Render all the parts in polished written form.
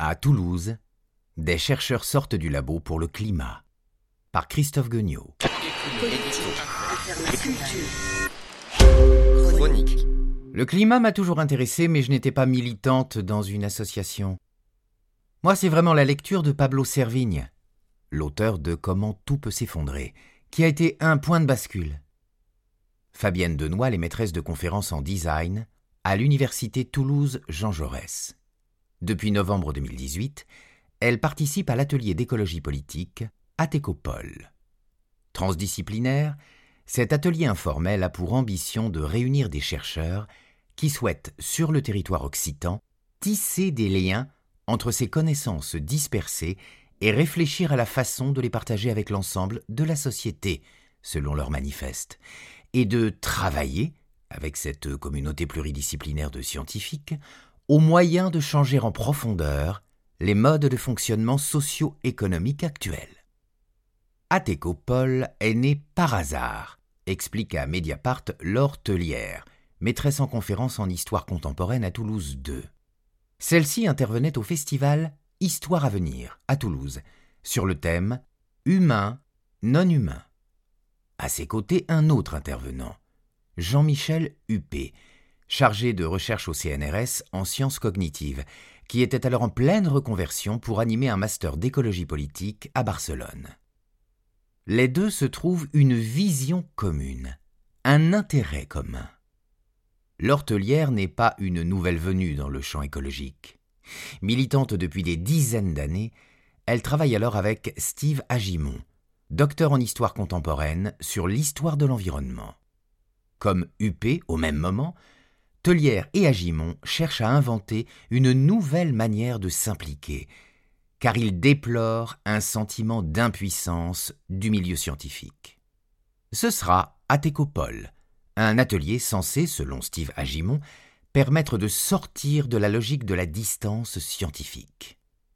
À Toulouse, des chercheurs sortent du labo pour le climat. Par Christophe Gueniot. Chronique. Le climat m'a toujours intéressé, mais je n'étais pas militante dans une association. Moi, c'est vraiment la lecture de Pablo Servigne, l'auteur de Comment tout peut s'effondrer, qui a été un point de bascule. Fabienne Denoisle est maîtresse de conférences en design à l'université Toulouse Jean Jaurès. Depuis novembre 2018, elle participe à l'atelier d'écologie politique Atécopole. Transdisciplinaire, cet atelier informel a pour ambition de réunir des chercheurs qui souhaitent, sur le territoire occitan, tisser des liens entre ces connaissances dispersées et réfléchir à la façon de les partager avec l'ensemble de la société, selon leur manifeste, et de travailler, avec cette communauté pluridisciplinaire de scientifiques, au moyen de changer en profondeur les modes de fonctionnement socio-économiques actuels. Atécopole est né par hasard, explique à Mediapart Laure Tellière, maîtresse en conférence en histoire contemporaine à Toulouse 2. Celle-ci intervenait au festival Histoire à venir, à Toulouse, sur le thème « Humain, non-humain ». À ses côtés, un autre intervenant, Jean-Michel Huppé, chargé de recherche au CNRS en sciences cognitives, qui était alors en pleine reconversion pour animer un master d'écologie politique à Barcelone. Les deux se trouvent une vision commune, un intérêt commun. Laure Tellière n'est pas une nouvelle venue dans le champ écologique. Militante depuis des dizaines d'années, elle travaille alors avec Steve Agimon, docteur en histoire contemporaine sur l'histoire de l'environnement. Comme Huppé, au même moment, Tellière et Agimon cherchent à inventer une nouvelle manière de s'impliquer, car ils déplorent un sentiment d'impuissance du milieu scientifique. Ce sera Atécopole, un atelier censé, selon Steve Agimon, permettre de sortir de la logique de la distance scientifique.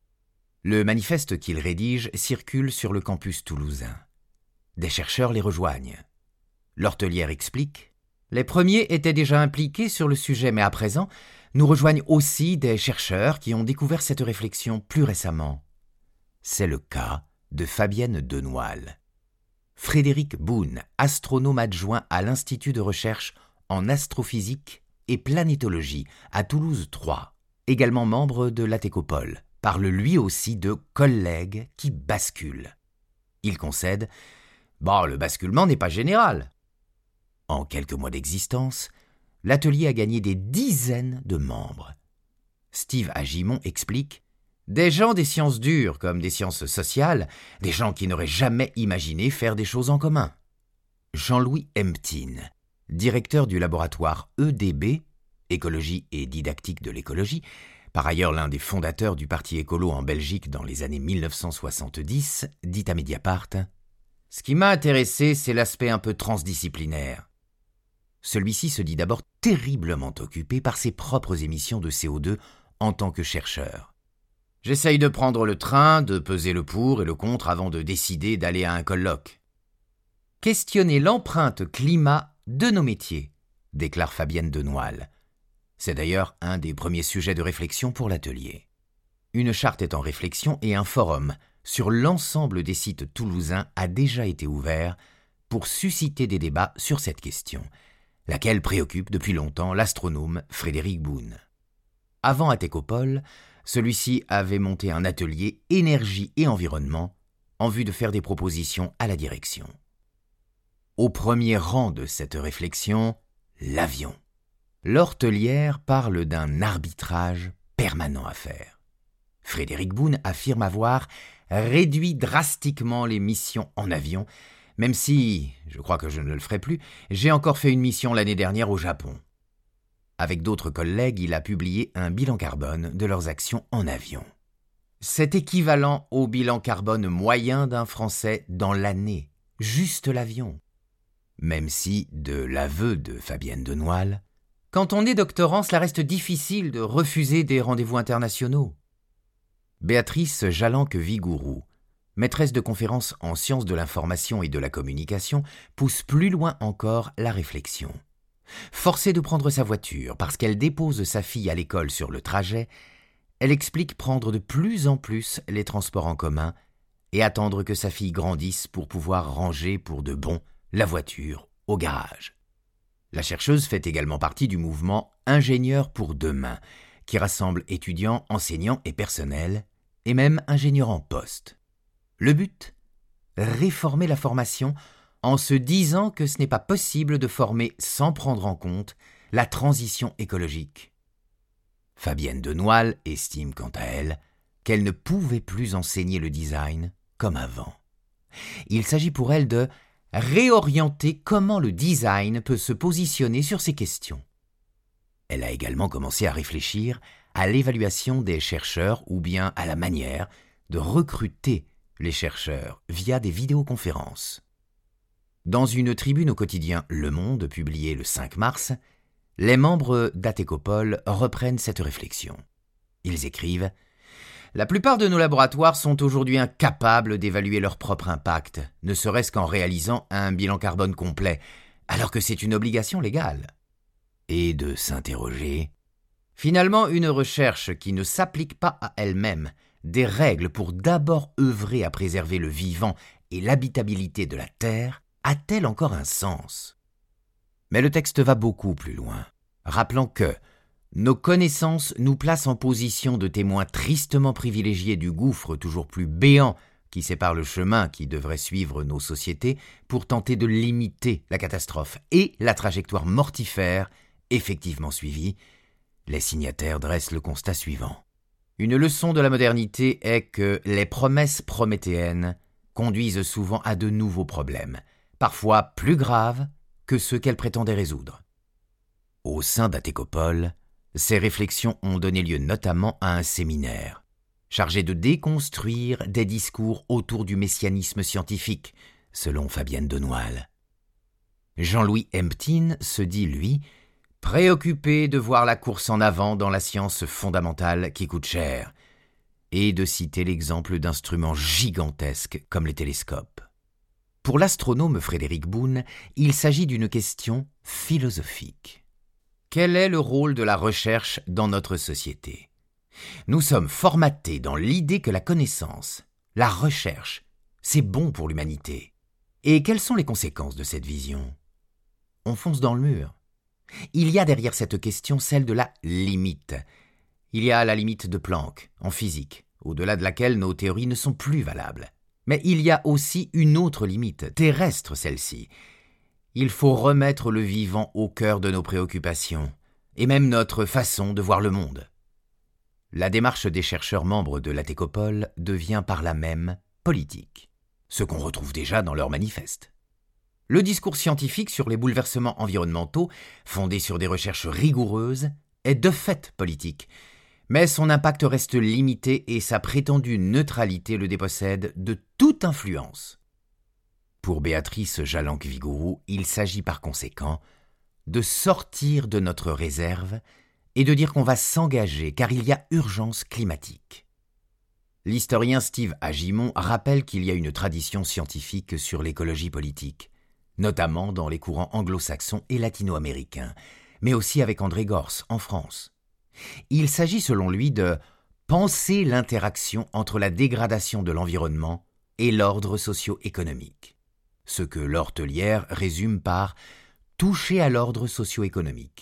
Le manifeste qu'il rédige circule sur le campus toulousain. Des chercheurs les rejoignent. Laure Tellière explique « Les premiers étaient déjà impliqués sur le sujet, mais à présent, nous rejoignent aussi des chercheurs qui ont découvert cette réflexion plus récemment. » C'est le cas de Fabienne Denoisle. Frédéric Boone, astronome adjoint à l'Institut de recherche en astrophysique et planétologie à Toulouse 3, également membre de l'Atécopole, parle lui aussi de collègues qui basculent. Il concède « le basculement n'est pas général ». En quelques mois d'existence, l'atelier a gagné des dizaines de membres. Steve Agimon explique « Des gens des sciences dures comme des sciences sociales, des gens qui n'auraient jamais imaginé faire des choses en commun. » Jean-Louis Hemptin, directeur du laboratoire EDB, Écologie et didactique de l'écologie, par ailleurs l'un des fondateurs du Parti écolo en Belgique dans les années 1970, dit à Mediapart « Ce qui m'a intéressé, c'est l'aspect un peu transdisciplinaire. » Celui-ci se dit d'abord terriblement occupé par ses propres émissions de CO2 en tant que chercheur. « J'essaye de prendre le train, de peser le pour et le contre avant de décider d'aller à un colloque. » Questionner l'empreinte climat de nos métiers, déclare Fabienne Denoisle. C'est d'ailleurs un des premiers sujets de réflexion pour l'atelier. Une charte est en réflexion et un forum sur l'ensemble des sites toulousains a déjà été ouvert pour susciter des débats sur cette question, laquelle préoccupe depuis longtemps l'astronome Frédéric Boone. Avant Atécopole, celui-ci avait monté un atelier énergie et environnement en vue de faire des propositions à la direction. Au premier rang de cette réflexion, l'avion. Laure Tellière parle d'un arbitrage permanent à faire. Frédéric Boone affirme avoir réduit drastiquement les missions en avion, même si, je crois que je ne le ferai plus, j'ai encore fait une mission l'année dernière au Japon. Avec d'autres collègues, il a publié un bilan carbone de leurs actions en avion. C'est équivalent au bilan carbone moyen d'un Français dans l'année, juste l'avion. Même si, de l'aveu de Fabienne Denoisle, quand on est doctorant, cela reste difficile de refuser des rendez-vous internationaux. Béatrice Jalanque-Vigourou, maîtresse de conférences en sciences de l'information et de la communication, pousse plus loin encore la réflexion. Forcée de prendre sa voiture parce qu'elle dépose sa fille à l'école sur le trajet, Elle explique prendre de plus en plus les transports en commun et attendre que sa fille grandisse pour pouvoir ranger pour de bon la voiture au garage. La chercheuse fait également partie du mouvement Ingénieurs pour demain, qui rassemble étudiants, enseignants et personnels, et même ingénieurs en poste. Le but ? Réformer la formation en se disant que ce n'est pas possible de former sans prendre en compte la transition écologique. Fabienne Denoisle estime quant à elle qu'elle ne pouvait plus enseigner le design comme avant. Il s'agit pour elle de réorienter comment le design peut se positionner sur ces questions. Elle a également commencé à réfléchir à l'évaluation des chercheurs ou bien à la manière de recruter les chercheurs via des vidéoconférences. Dans une tribune au quotidien Le Monde publiée le 5 mars, les membres d'Atécopole reprennent cette réflexion. Ils écrivent « La plupart de nos laboratoires sont aujourd'hui incapables d'évaluer leur propre impact, ne serait-ce qu'en réalisant un bilan carbone complet, alors que c'est une obligation légale. » Et de s'interroger. Finalement, une recherche qui ne s'applique pas à elle-même des règles pour d'abord œuvrer à préserver le vivant et l'habitabilité de la Terre a-t-elle encore un sens ? Mais le texte va beaucoup plus loin, rappelant que nos connaissances nous placent en position de témoins tristement privilégiés du gouffre toujours plus béant qui sépare le chemin qui devrait suivre nos sociétés pour tenter de limiter la catastrophe et la trajectoire mortifère effectivement suivie. Les signataires dressent le constat suivant. Une leçon de la modernité est que les promesses prométhéennes conduisent souvent à de nouveaux problèmes, parfois plus graves que ceux qu'elles prétendaient résoudre. Au sein d'Atécopole, ces réflexions ont donné lieu notamment à un séminaire, chargé de déconstruire des discours autour du messianisme scientifique, selon Fabienne Denoisle. Jean-Louis Hemptin se dit, lui, préoccupé de voir la course en avant dans la science fondamentale qui coûte cher, et de citer l'exemple d'instruments gigantesques comme les télescopes. Pour l'astronome Frédéric Boone, il s'agit d'une question philosophique. Quel est le rôle de la recherche dans notre société ? Nous sommes formatés dans l'idée que la connaissance, la recherche, c'est bon pour l'humanité. Et quelles sont les conséquences de cette vision ? On fonce dans le mur. Il y a derrière cette question celle de la limite. Il y a la limite de Planck, en physique, au-delà de laquelle nos théories ne sont plus valables. Mais il y a aussi une autre limite, terrestre celle-ci. Il faut remettre le vivant au cœur de nos préoccupations, et même notre façon de voir le monde. La démarche des chercheurs membres de l'Atécopole devient par là même politique, ce qu'on retrouve déjà dans leur manifeste. Le discours scientifique sur les bouleversements environnementaux, fondé sur des recherches rigoureuses, est de fait politique, mais son impact reste limité et sa prétendue neutralité le dépossède de toute influence. Pour Béatrice Jalanque-Vigouroux, il s'agit par conséquent de sortir de notre réserve et de dire qu'on va s'engager car il y a urgence climatique. L'historien Steve Agimon rappelle qu'il y a une tradition scientifique sur l'écologie politique, notamment dans les courants anglo-saxons et latino-américains, mais aussi avec André Gorz en France. Il s'agit selon lui de penser l'interaction entre la dégradation de l'environnement et l'ordre socio-économique, ce que L'Hortelière résume par « toucher à l'ordre socio-économique »,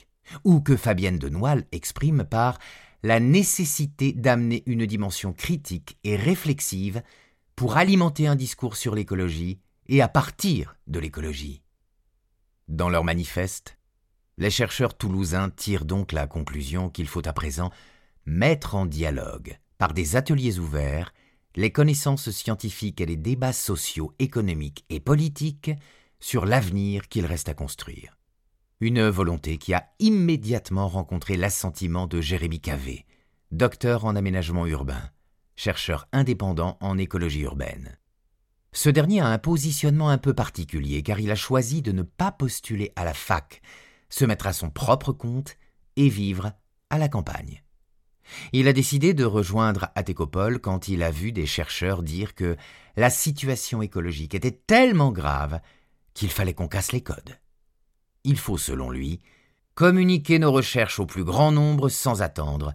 ou que Fabienne Denoisle exprime par la nécessité d'amener une dimension critique et réflexive pour alimenter un discours sur l'écologie et à partir de l'écologie. Dans leur manifeste, les chercheurs toulousains tirent donc la conclusion qu'il faut à présent mettre en dialogue, par des ateliers ouverts, les connaissances scientifiques et les débats sociaux, économiques et politiques sur l'avenir qu'il reste à construire. Une volonté qui a immédiatement rencontré l'assentiment de Jérémy Cavé, docteur en aménagement urbain, chercheur indépendant en écologie urbaine. Ce dernier a un positionnement un peu particulier car il a choisi de ne pas postuler à la fac, se mettre à son propre compte et vivre à la campagne. Il a décidé de rejoindre Atécopole quand il a vu des chercheurs dire que la situation écologique était tellement grave qu'il fallait qu'on casse les codes. Il faut, selon lui, communiquer nos recherches au plus grand nombre sans attendre,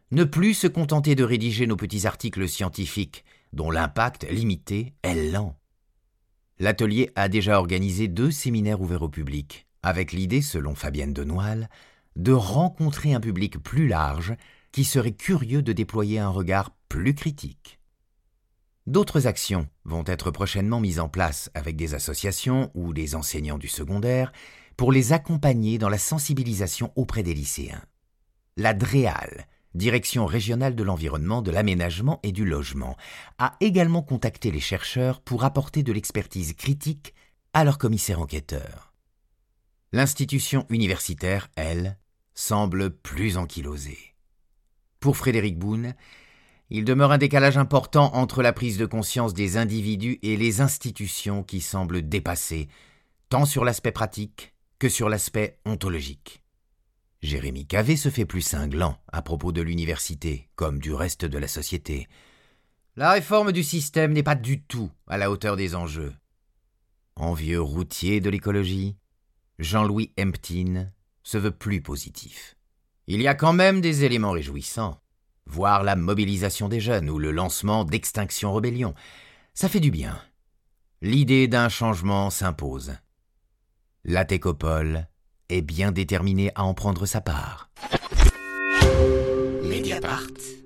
Ne plus se contenter de rédiger nos petits articles scientifiques, dont l'impact limité est lent. L'atelier a déjà organisé 2 séminaires ouverts au public, avec l'idée, selon Fabienne Denoile, de rencontrer un public plus large qui serait curieux de déployer un regard plus critique. D'autres actions vont être prochainement mises en place avec des associations ou des enseignants du secondaire pour les accompagner dans la sensibilisation auprès des lycéens. La DREAL, Direction régionale de l'environnement, de l'aménagement et du logement, a également contacté les chercheurs pour apporter de l'expertise critique à leurs commissaires enquêteurs. L'institution universitaire, elle, semble plus ankylosée. Pour Frédéric Boone, il demeure un décalage important entre la prise de conscience des individus et les institutions qui semblent dépassées, tant sur l'aspect pratique que sur l'aspect ontologique. Jérémy Cavé se fait plus cinglant à propos de l'université, comme du reste de la société. La réforme du système n'est pas du tout à la hauteur des enjeux. Envieux routier de l'écologie, Jean-Louis Emptin se veut plus positif. Il y a quand même des éléments réjouissants. Voir la mobilisation des jeunes ou le lancement d'Extinction Rebellion, ça fait du bien. L'idée d'un changement s'impose. La Técopole est bien déterminée à en prendre sa part. Mediapart.